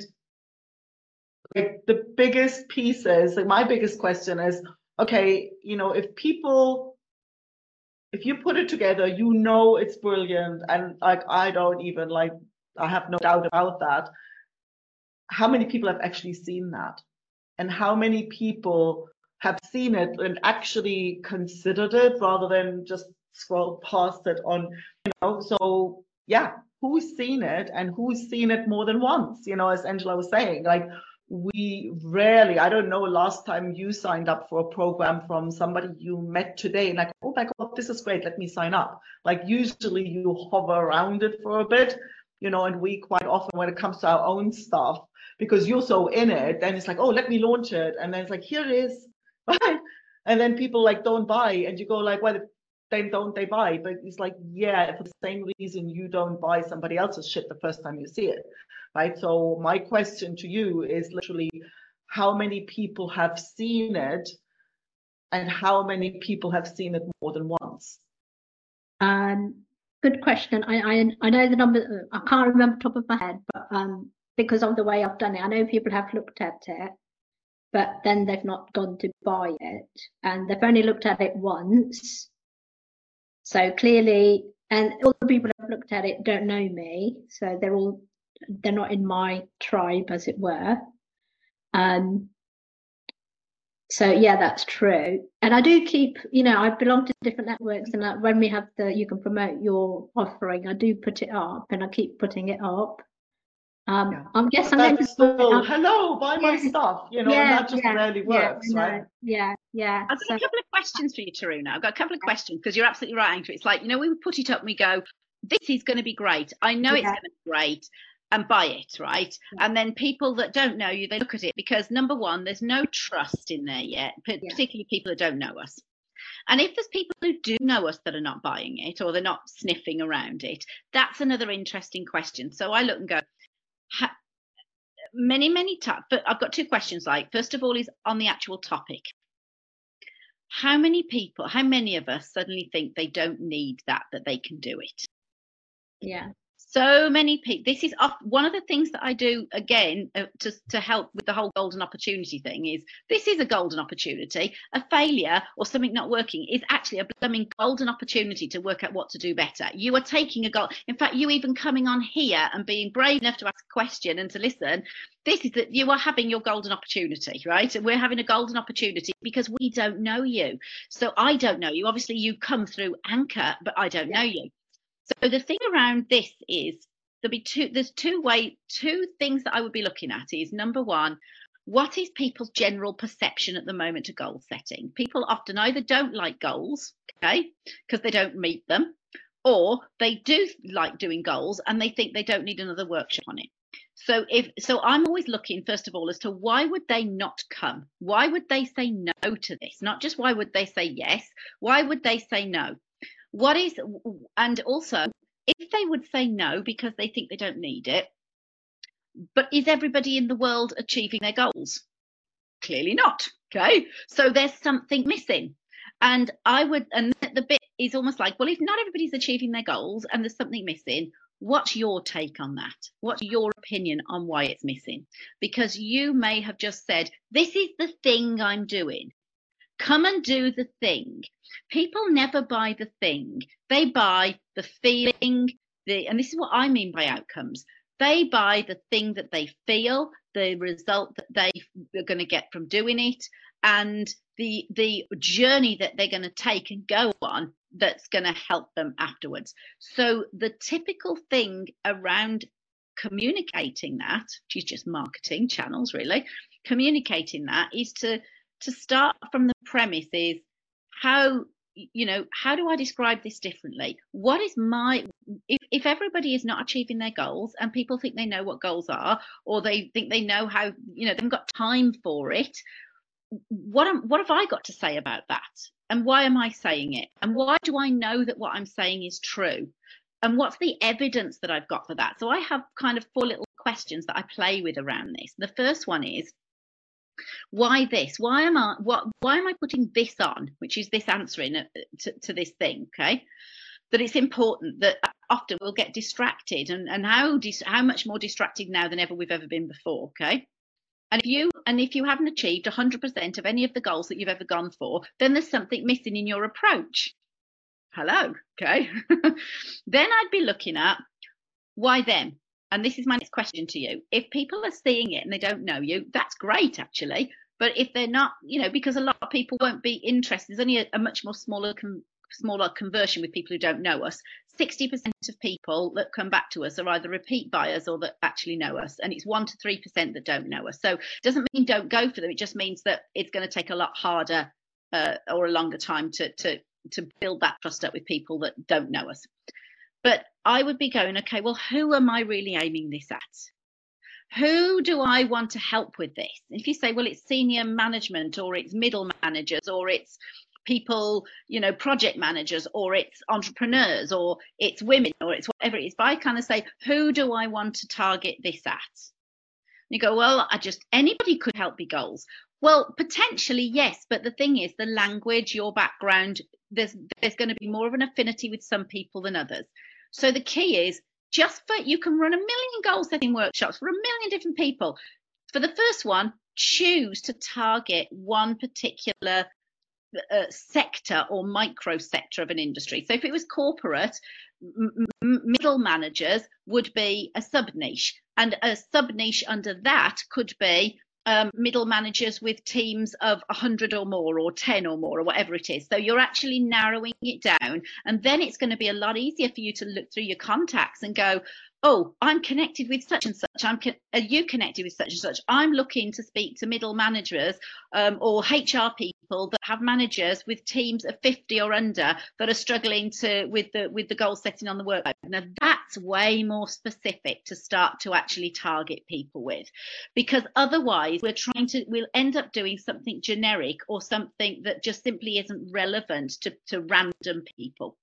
like the biggest piece is like my biggest question is okay, you know, if people if you put it together, you know it's brilliant, and like I don't even like I have no doubt about that. How many people have actually seen that, and how many people have seen it and actually considered it rather than just scroll past it on, you know? So yeah, who's seen it and who's seen it more than once? You know, as Angela was saying, like we rarely, I don't know, last time you signed up for a program from somebody you met today, like, oh my God, this is great, let me sign up. Like usually you hover around it for a bit, you know, and we quite often when it comes to our own stuff, because you're so in it, then it's like, oh, let me launch it. And then it's like, here it is, right? And then people like don't buy, and you go like, well, then don't they buy? But it's like, yeah, for the same reason you don't buy somebody else's shit the first time you see it, right? So my question to you is literally, how many people have seen it, and how many people have seen it more than once? Um, good question. I I, I know the number. I can't remember top of my head, but um, because of the way I've done it, I know people have looked at it, but then they've not gone to buy it, and they've only looked at it once. So clearly, and all the people who have looked at it don't know me, so they're all they're not in my tribe, as it were. Um. So yeah, that's true. And I do keep, you know, I belong to different networks, and like when we have the, you can promote your offering, I do put it up, and I keep putting it up. Um, yeah. I guess I'm going to still, hello, buy my yeah. stuff, you know, yeah, and that just yeah, rarely works, yeah, right? Yeah, yeah. I've got so, a couple of questions for you, Taruna. I've got a couple of questions, because you're absolutely right, Andrew. It's like, you know, we put it up and we go, this is going to be great. I know yeah. it's going to be great. And buy it, right? Yeah. And then people that don't know you, they look at it, because number one, there's no trust in there yet, particularly yeah. people that don't know us. And if there's people who do know us that are not buying it, or they're not sniffing around it, that's another interesting question. So I look and go, ha, many, many times, but I've got two questions. Like, first of all, is on the actual topic. How many people, how many of us suddenly think they don't need that, that they can do it? Yeah. So many people, this is off, one of the things that I do, again, uh, to, to help with the whole golden opportunity thing is, this is a golden opportunity. A failure or something not working is actually a blooming golden opportunity to work out what to do better. You are taking a goal. In fact, you even coming on here and being brave enough to ask a question and to listen, this is that you are having your golden opportunity, right? And we're having a golden opportunity because we don't know you. So I don't know you. Obviously, you come through Anchor, but I don't know you. So the thing around this is there'll be two, there's two way, two things that I would be looking at is, number one, what is people's general perception at the moment to goal setting? People often either don't like goals, okay, because they don't meet them, or they do like doing goals and they think they don't need another workshop on it. So if so, I'm always looking, first of all, as to why would they not come? Why would they say no to this? Not just why would they say yes, why would they say no? What is, and also, if they would say no because they think they don't need it, but is everybody in the world achieving their goals? Clearly not, okay? So there's something missing. And I would, and the bit is almost like, well, if not everybody's achieving their goals and there's something missing, what's your take on that? What's your opinion on why it's missing? Because you may have just said, this is the thing I'm doing. Come and do the thing. People never buy the thing. They buy the feeling, the, and this is what I mean by outcomes. They buy the thing that they feel, the result that they are going to get from doing it, and the the journey that they're going to take and go on that's going to help them afterwards. So the typical thing around communicating that, which is just marketing channels really, communicating that is to to start from the premise is, how, you know, how do I describe this differently? What is my, if, if everybody is not achieving their goals and people think they know what goals are, or they think they know how, you know, they've got time for it, what am, what have I got to say about that? And why am I saying it? And why do I know that what I'm saying is true? And what's the evidence that I've got for that? So I have kind of four little questions that I play with around this. The first one is, why this? Why am I what why am I putting this on, which is this answering to, to this thing, okay? That it's important, that often we'll get distracted, and, and how dis, how much more distracted now than ever we've ever been before, okay? And if you and if you haven't achieved one hundred percent of any of the goals that you've ever gone for, then there's something missing in your approach. hello, okay. Then I'd be looking at why them. And this is my next question to you. If people are seeing it and they don't know you, that's great, actually. But if they're not, you know, because a lot of people won't be interested, there's only a, a much more smaller com- smaller conversion with people who don't know us. sixty percent of people that come back to us are either repeat buyers or that actually know us. And it's one to three percent that don't know us. So it doesn't mean don't go for them. It just means that it's going to take a lot harder uh, or a longer time to, to, to build that trust up with people that don't know us. But I would be going, okay, well, who am I really aiming this at? Who do I want to help with this? If you say, well, it's senior management, or it's middle managers, or it's people, you know, project managers, or it's entrepreneurs, or it's women, or it's whatever it is. But I kind of say, who do I want to target this at? And you go, well, I just, anybody could help me goals. Well, potentially, yes. But the thing is, the language, your background, there's there's going to be more of an affinity with some people than others. So the key is, just for, you can run a million goal setting workshops for a million different people. For the first one, choose to target one particular uh, sector or micro sector of an industry. So if it was corporate, m- m- middle managers would be a sub niche, and a sub niche under that could be Um, middle managers with teams of one hundred or more, or ten or more, or whatever it is. So you're actually narrowing it down, and then it's going to be a lot easier for you to look through your contacts and go, oh, I'm connected with such and such. I'm con- are you connected with such and such? I'm looking to speak to middle managers um, or H R people that have managers with teams of fifty or under that are struggling to with the with the goal setting on the workload. Now that's way more specific to start to actually target people with, because otherwise we're trying to we'll end up doing something generic or something that just simply isn't relevant to, to random people.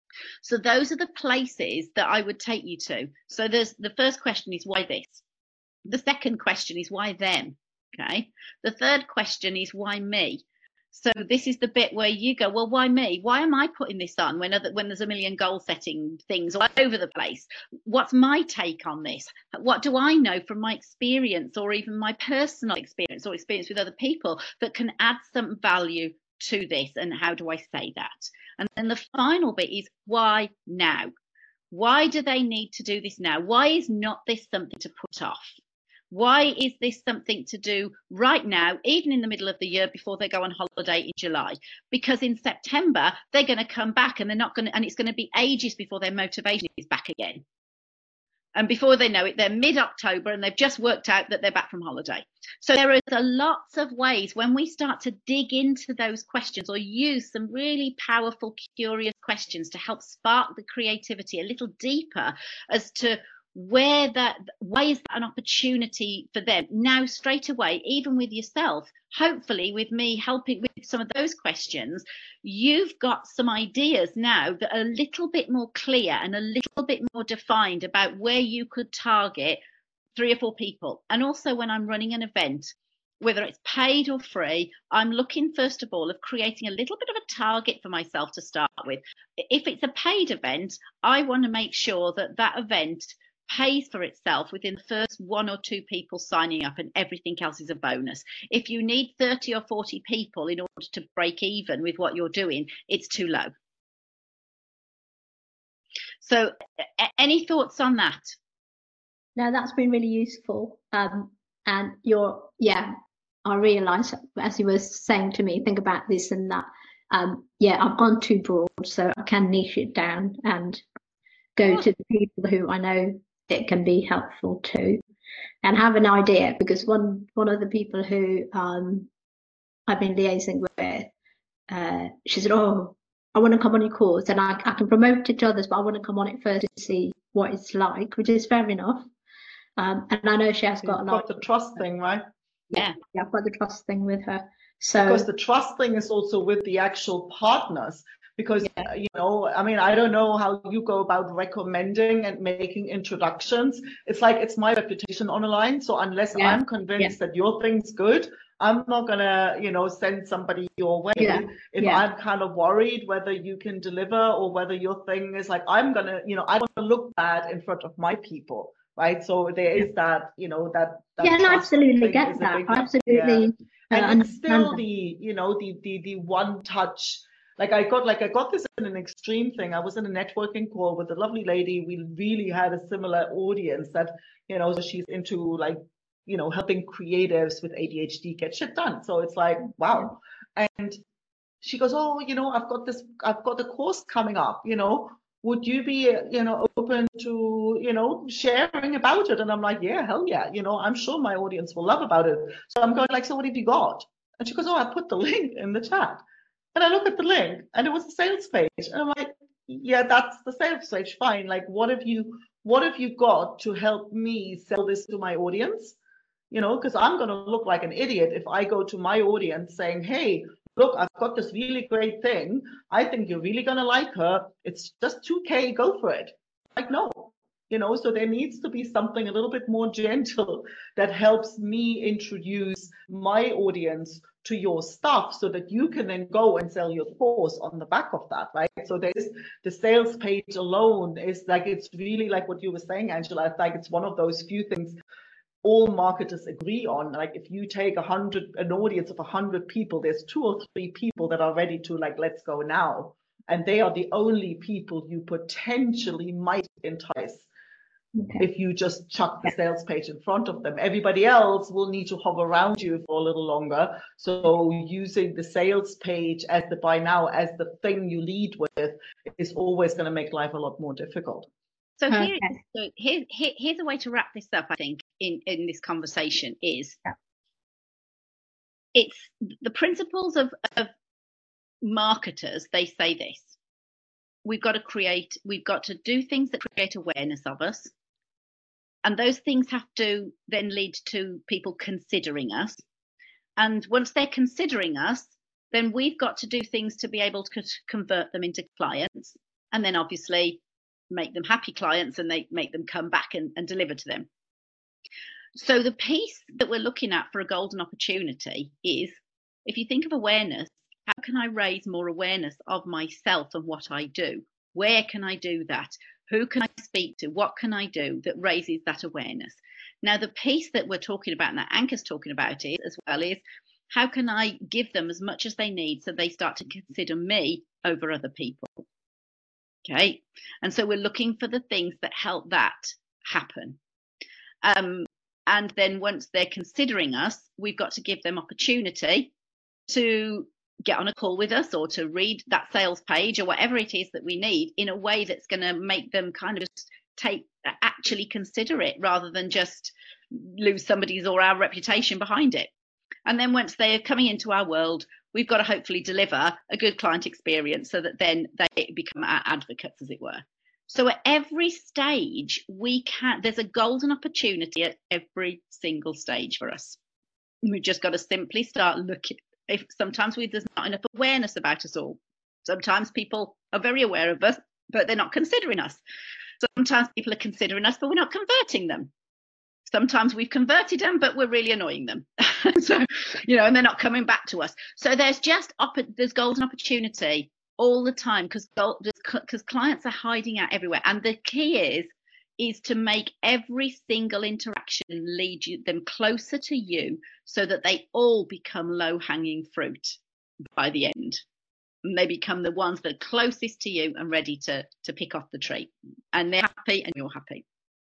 So those are the places that I would take you to. So there's the first question is why this? The second question is why them? Okay. The third question is why me? So this is the bit where you go, well, why me? Why am I putting this on when other, when there's a million goal setting things all over the place? What's my take on this? What do I know from my experience, or even my personal experience or experience with other people, that can add some value to this? And how do I say that? And then the final bit is why now? Why do they need to do this now? Why is not this something to put off? Why is this something to do right now, even in the middle of the year before they go on holiday in July? Because in September, they're going to come back and they're not going to, and it's going to be ages before their motivation is back again. And before they know it, they're mid-October and they've just worked out that they're back from holiday. So there is a lots of ways when we start to dig into those questions, or use some really powerful, curious questions to help spark the creativity a little deeper as to where that, why is that an opportunity for them now straight away, even with yourself. Hopefully with me helping with some of those questions, you've got some ideas now that are a little bit more clear and a little bit more defined about where you could target three or four people. And also when I'm running an event, whether it's paid or free, I'm looking first of all of creating a little bit of a target for myself to start with. If it's a paid event, I want to make sure that that event pays for itself within the first one or two people signing up, and everything else is a bonus. If you need thirty or forty people in order to break even with what you're doing, it's too low. So any thoughts on that? No, that's been really useful. Um, and you're, yeah, I realise as you were saying to me, think about this and that. Um, yeah, I've gone too broad, so I can niche it down and go to the people who I know it can be helpful to, and have an idea. Because one one of the people who um, I've been liaising with, uh, she said, "Oh, I want to come on your course, and I, I can promote it to others, but I want to come on it first to see what it's like," which is fair enough. Um, and I know she has got, You've a lot got the trust thing, right? Yeah, yeah, I've got the trust thing with her. So because the trust thing is also with the actual partners. Because, yeah. you know, I mean, I don't know how you go about recommending and making introductions. It's like, it's my reputation on the line. So unless yeah. I'm convinced yeah. that your thing's good, I'm not going to, you know, send somebody your way. Yeah. If yeah. I'm kind of worried whether you can deliver or whether your thing is like, I'm going to, you know, I want to look bad in front of my people. Right. So there is that, you know, that. that yeah, no, absolutely get that. Absolutely. Yeah. And uh, it's still the, you know, the, the, the one touch. Like I got like I got this in an extreme thing. I was in a networking call with a lovely lady. We really had a similar audience that, you know, so she's into like, you know, helping creatives with A D H D get shit done. So it's like, wow. And she goes, oh, you know, I've got this, I've got a course coming up, you know, would you be, you know, open to, you know, sharing about it? And I'm like, yeah, hell yeah. You know, I'm sure my audience will love about it. So I'm going like, so what have you got? And she goes, oh, I put the link in the chat. And I look at the link and it was a sales page. And I'm like, yeah, that's the sales page. Fine. Like, what have you, what have you got to help me sell this to my audience? You know, because I'm going to look like an idiot if I go to my audience saying, hey, look, I've got this really great thing. I think you're really going to like her. It's just two K, go for it. Like, no, you know, so there needs to be something a little bit more gentle that helps me introduce my audience to your stuff so that you can then go and sell your course on the back of that, right? So there's the sales page alone is like, it's really like what you were saying, Angela. It's like it's one of those few things all marketers agree on. Like if you take a hundred, an audience of a hundred people, there's two or three people that are ready to like, let's go now. And they are the only people you potentially might entice. Okay. If you just chuck the sales page in front of them. Everybody else will need to hover around you for a little longer. So using the sales page as the buy now, as the thing you lead with, is always going to make life a lot more difficult. So, okay. here, so here, here, here's a way to wrap this up, I think, in, in this conversation is yeah. it's the principles of, of marketers. They say this: we've got to create, we've got to do things that create awareness of us. And those things have to then lead to people considering us. And once they're considering us, then we've got to do things to be able to convert them into clients. And then obviously make them happy clients and they make them come back and, and deliver to them. So the piece that we're looking at for a golden opportunity is, if you think of awareness, how can I raise more awareness of myself and what I do? Where can I do that? Who can I speak to? What can I do that raises that awareness? Now, the piece that we're talking about and that Anka's talking about is, as well is, how can I give them as much as they need so they start to consider me over other people? Okay. And so we're looking for the things that help that happen. Um, and then once they're considering us, we've got to give them opportunity to get on a call with us or to read that sales page or whatever it is that we need in a way that's going to make them kind of just take, actually consider it rather than just lose somebody's or our reputation behind it. And then once they are coming into our world, we've got to hopefully deliver a good client experience so that then they become our advocates, as it were. So at every stage, we can, there's a golden opportunity at every single stage for us. We've just got to simply start looking. If sometimes we, there's not enough awareness about us all. Sometimes people are very aware of us, but they're not considering us. Sometimes people are considering us, but we're not converting them. Sometimes we've converted them, but we're really annoying them. So, you know, and they're not coming back to us. So there's just, there's golden opportunity all the time because because clients are hiding out everywhere. And the key is, is to make every single interaction lead you, them closer to you so that they all become low-hanging fruit by the end. And they become the ones that are closest to you and ready to, to pick off the tree. And they're happy and you're happy.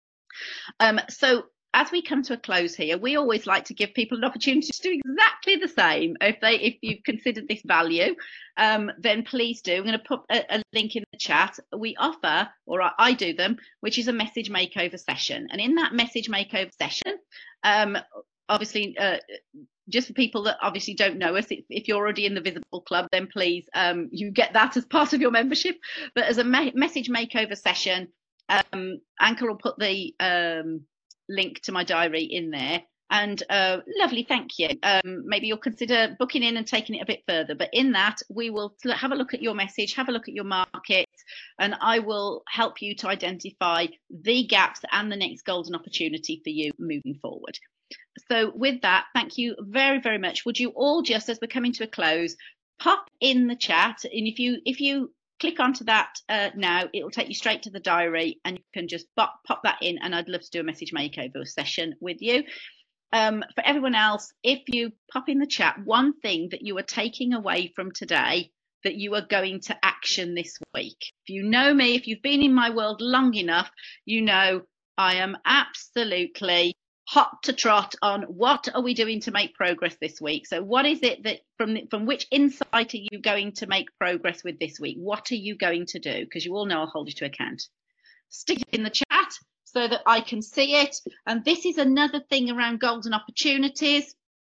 Um, so as we come to a close here, we always like to give people an opportunity to do exactly the same. If they, if you've considered this value, um, then please do. I'm going to put a, a link in the chat. We offer, or I do them, which is a message makeover session. And in that message makeover session, um, obviously, uh, just for people that obviously don't know us, if, if you're already in the Visible Club, then please, um, you get that as part of your membership. But as a me message makeover session, um, Anka will put the um, link to my diary in there. And uh, lovely, thank you. Um, maybe you'll consider booking in and taking it a bit further. But in that, we will have a look at your message, have a look at your market, and I will help you to identify the gaps and the next golden opportunity for you moving forward. So with that, thank you very, very much. Would you all just, as we're coming to a close, pop in the chat, and if you if you click onto that uh, now, it will take you straight to the diary and you can just pop, pop that in, and I'd love to do a message makeover session with you. Um, for everyone else, if you pop in the chat one thing that you are taking away from today that you are going to action this week. If you know me, if you've been in my world long enough, you know I am absolutely hot to trot on what are we doing to make progress this week. So what is it that from from which insight are you going to make progress with this week? What are you going to do? Because you all know I'll hold you to account. Stick it in the chat so that I can see it. And this is another thing around golden opportunities,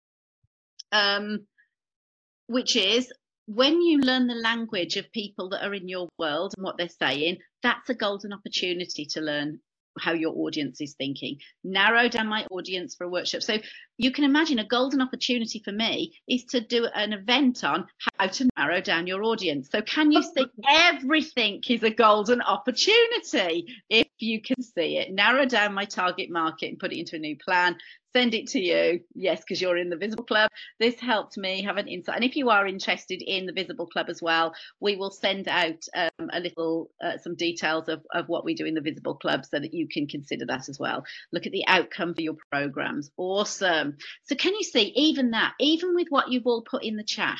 um, which is when you learn the language of people that are in your world and what they're saying, that's a golden opportunity to learn how your audience is thinking. Narrow down my audience for a workshop. So you can imagine a golden opportunity for me is to do an event on how to narrow down your audience. So can you see everything is a golden opportunity if you can see it? Narrow down my target market and put it into a new plan. Send it to you. Yes, because you're in the Visible Club. This helped me have an insight. And if you are interested in the Visible Club as well, we will send out um, a little, uh, some details of, of what we do in the Visible Club so that you can consider that as well. Look at the outcome for your programs. Awesome. So can you see even that, even with what you've all put in the chat,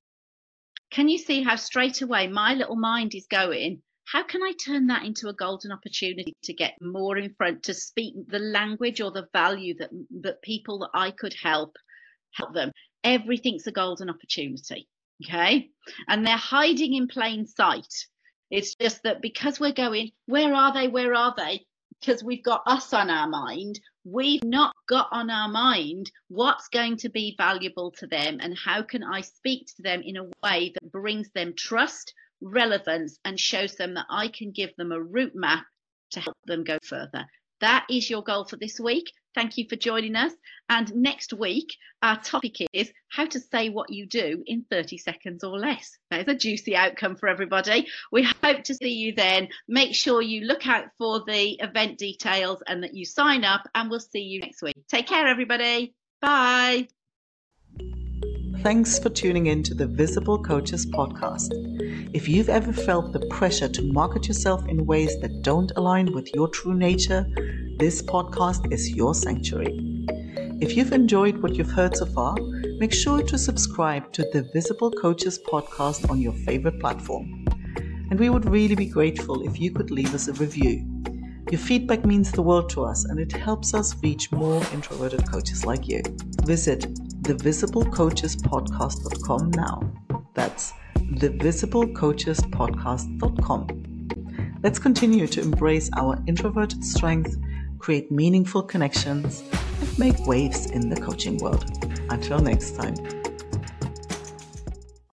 can you see how straight away my little mind is going, how can I turn that into a golden opportunity to get more in front, to speak the language or the value that that people that I could help, help them? Everything's a golden opportunity, okay? And they're hiding in plain sight. It's just that because we're going, where are they, where are they? Because we've got us on our mind, we've not got on our mind what's going to be valuable to them and how can I speak to them in a way that brings them trust, relevance, and shows them that I can give them a route map to help them go further. That is your goal for this week. Thank you for joining us. And next week, our topic is how to say what you do in thirty seconds or less. That is a juicy outcome for everybody. We hope to see you then. Make sure you look out for the event details and that you sign up, and we'll see you next week. Take care, everybody. Bye. Thanks for tuning in to the Visible Coaches podcast. If you've ever felt the pressure to market yourself in ways that don't align with your true nature, this podcast is your sanctuary. If you've enjoyed what you've heard so far, make sure to subscribe to the Visible Coaches podcast on your favorite platform. And we would really be grateful if you could leave us a review. Your feedback means the world to us, and it helps us reach more introverted coaches like you. Visit the visible coaches podcast dot com now. That's the visible coaches podcast dot com. Let's continue to embrace our introverted strength, create meaningful connections, and make waves in the coaching world. Until next time.